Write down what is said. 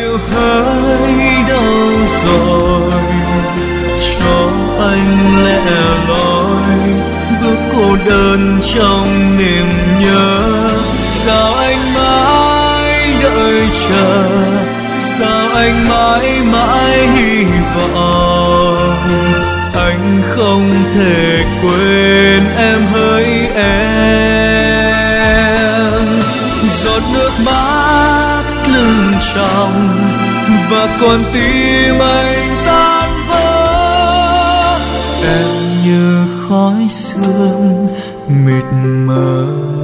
yêu hỡi đâu rồi, cho anh lẻ loi bước cô đơn trong niềm nhớ. Sao anh mãi đợi chờ, sao anh mãi mãi hy vọng, anh không thể quên em hỡi em. Giọt nước mắt lưng tròng và con tim anh tan vỡ, em như khói sương mịt mờ.